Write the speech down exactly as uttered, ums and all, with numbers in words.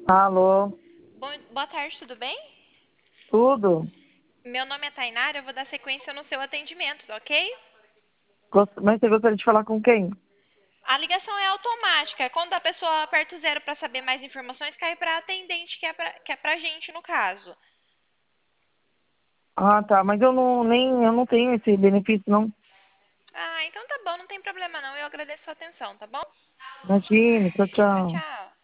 Alô, Bom, boa tarde, tudo bem? tudo? Meu nome é Tainara, eu vou dar sequência no seu atendimento, ok? Gost- Mas você gostaria de falar com quem? A ligação é automática. Quando a pessoa aperta o zero para saber mais informações, cai para a atendente, que é pra, que é pra gente no caso. Ah, tá, mas eu não nem eu não tenho esse benefício, não. Ah, então tá bom, não tem problema não. Eu agradeço a sua atenção, tá bom? Imagine, tchau, Tchau, tchau. tchau.